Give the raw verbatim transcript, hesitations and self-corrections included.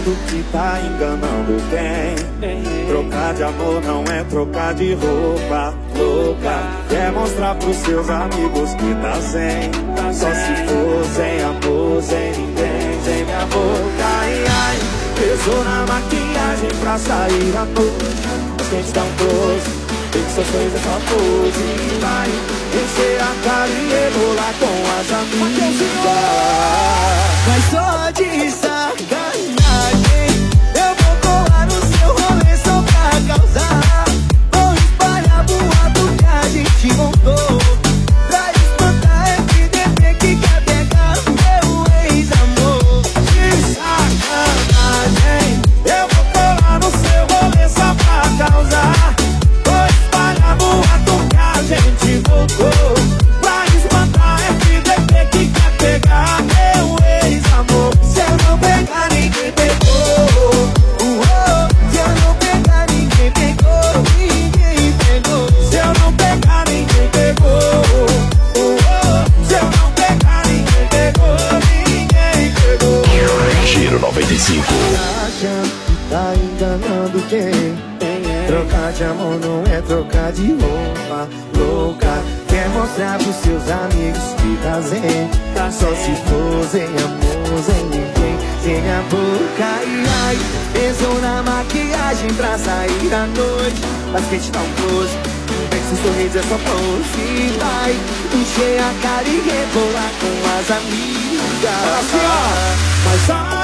achando que tá enganando quem? Trocar de amor não é trocar de roupa. Louca, quer mostrar pros seus amigos que tá zen. Só se for sem amor, sem ninguém, sem minha boca. Ai, ai, pesou na maquiagem pra sair à noite. Mas quem te dá um close, tem que suas coisas só pose. Vai encher a cara e rebolar com as amigas. Mas só de sacanagem eu vou colar no seu rolê só pra causar. Vou espalhar boato que a gente montou pra espantar F D P que quer pegar meu ex-amor. De sacanagem eu vou colar no seu rolê só pra causar. Vou espalhar boato que a gente voltou pra espantar F D P que quer pegar meu ex-amor. Se eu não pegar, ninguém pegou. Uou. Se eu não pegar, ninguém pegou. Ninguém pegou. Se eu não pegar, ninguém pegou. Uou. Se eu não pegar, ninguém pegou. Ninguém pegou. Giro noventa e cinco. Achando que tá enganando quem? Trocar de amor não é trocar de roupa. Louca, quer mostrar pros seus amigos que tá zen. Só se for sem amor, sem ninguém, sem a boca. Ai, ai, pensou na maquiagem pra sair à noite. Mas quem te dá um close, vem que seu sorriso é só pose. Vai encher a cara e rebolar com as amigas. Assim, ó. Mas